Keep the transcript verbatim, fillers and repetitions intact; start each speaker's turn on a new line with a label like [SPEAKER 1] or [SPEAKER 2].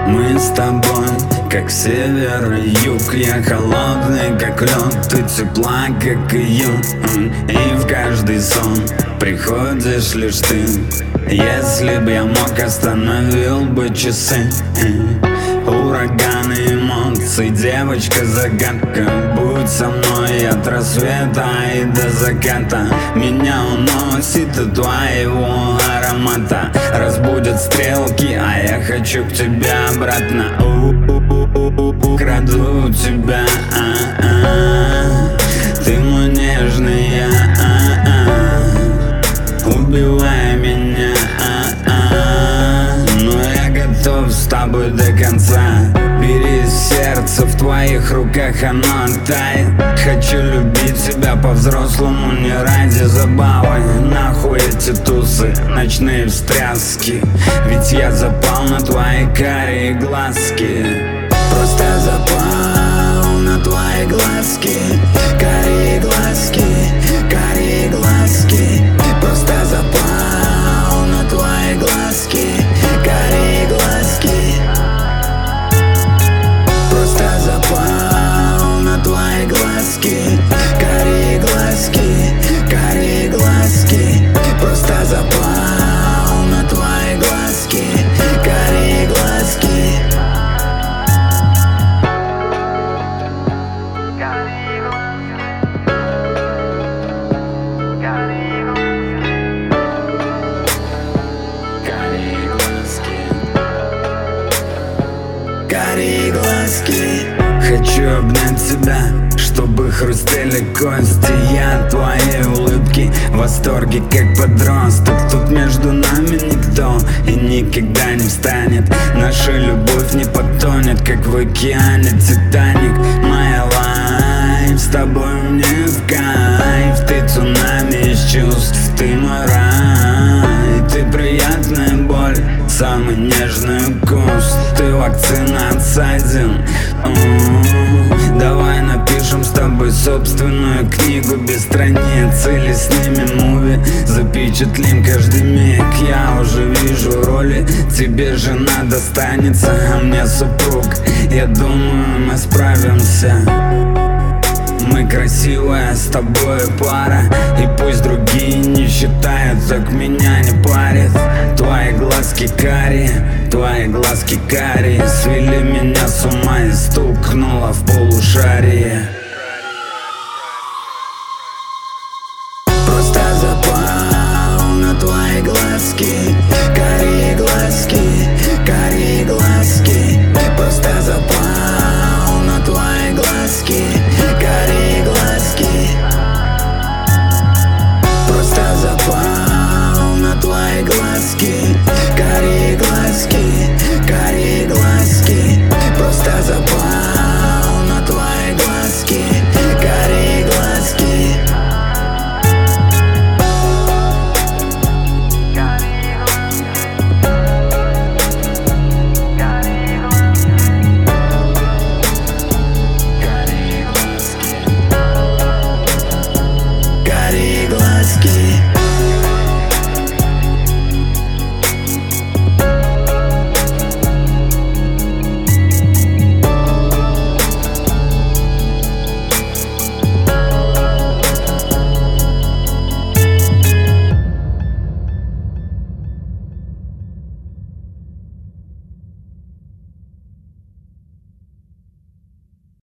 [SPEAKER 1] Мы с тобой, как север и юг. Я холодный, как лед, ты тепла, как июнь. И в каждый сон приходишь лишь ты. Если б я мог, остановил бы часы. Ураганы эмоций, девочка-загадка. Будь со мной от рассвета и до заката. Меня уносит от твоего аромата. Разбудят стрелки, а я хочу к тебе обратно. У-у-у-у-у, краду тебя, а-а. Ты мой нежный я, а-а. Убивай меня, а-а. Но я готов с тобой до конца. Бери сердце, в твоих руках оно тает. Хочу любить тебя по-взрослому, не ради забавы. Нахуй эти тусы, ночные встряски. Ведь я запал на твои карие глазки. Просто запал на твои глазки. Карие глазки, карие глазки. Просто запал на твои глазки. Карие глазки. Просто запал на твои глазки. Карие глазки, карие глазки. Просто запал на твои глазки. Карие глазки. Карие глазки. Хочу обнять тебя, чтобы хрустели кости. Я от твоей улыбки в восторге, как подросток. Тут между нами никто и никогда не встанет. Наша любовь не потонет, как в океане Титаник. Моя лайф, с тобой мне в кайф. Ты цунами из чувств, ты мой рай. Ты приятная боль, самый нежный укус. Ты вакцина от ссадин. Давай напишем с тобой собственную книгу без страниц. Или снимем муви, запечатлим каждый миг. Я уже вижу роли, тебе жена достанется, а мне супруг. Я думаю, мы справимся. Мы красивая с тобой пара. И пусть другие не считают, так меня не парит. Твои глазки карие, твои глазки карие свели меня с ума и стукнуло в полушарие.